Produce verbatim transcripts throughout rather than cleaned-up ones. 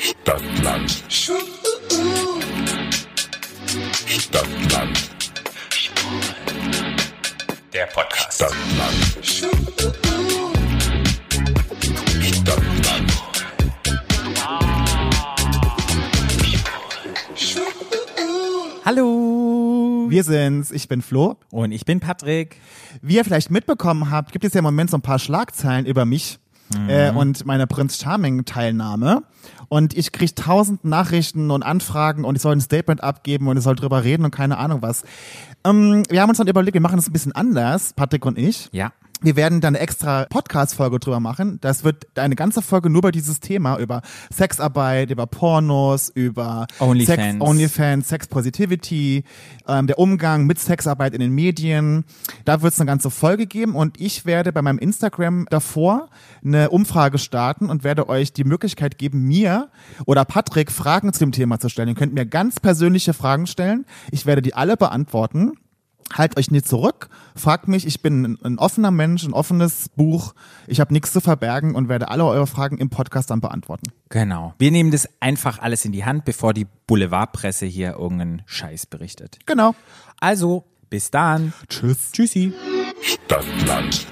Stadtland. Stadtland. Der Podcast. Stadtland. Stadtland. Hallo, Wir sind's, ich bin Flo. und ich bin Patrick. Wie ihr vielleicht mitbekommen habt, gibt es ja im Moment so ein paar Schlagzeilen über mich Mhm. äh, und meine Prinz Charming Teilnahme. Und ich krieg tausend Nachrichten und Anfragen und ich soll ein Statement abgeben und ich soll drüber reden und keine Ahnung was. Ähm, wir haben uns dann überlegt, wir machen das ein bisschen anders, Patrick und ich. Ja. Wir werden dann eine extra Podcast-Folge drüber machen. Das wird eine ganze Folge nur über dieses Thema, über Sexarbeit, über Pornos, über Onlyfans. Sex, Onlyfans, Sex Positivity, ähm, der Umgang mit Sexarbeit in den Medien. Da wird es eine ganze Folge geben und ich werde bei meinem Instagram davor eine Umfrage starten und werde euch die Möglichkeit geben, mir oder Patrick Fragen zu dem Thema zu stellen. Ihr könnt mir ganz persönliche Fragen stellen. Ich werde die alle beantworten. Halt euch nicht zurück, fragt mich, ich bin ein, ein offener Mensch, ein offenes Buch, ich habe nichts zu verbergen und werde alle eure Fragen im Podcast dann beantworten. Genau. Wir nehmen das einfach alles in die Hand, bevor die Boulevardpresse hier irgendeinen Scheiß berichtet. Genau. Also, bis dann. Tschüss. Tschüssi. Stadtland.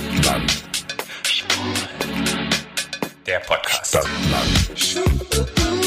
Stadtland. Der Podcast. Stadtland.